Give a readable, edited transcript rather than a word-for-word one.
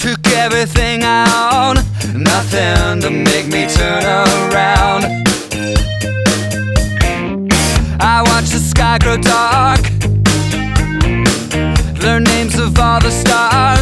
took everything I own, nothing to make me turn around. I watch the sky grow dark, learn names of all the stars.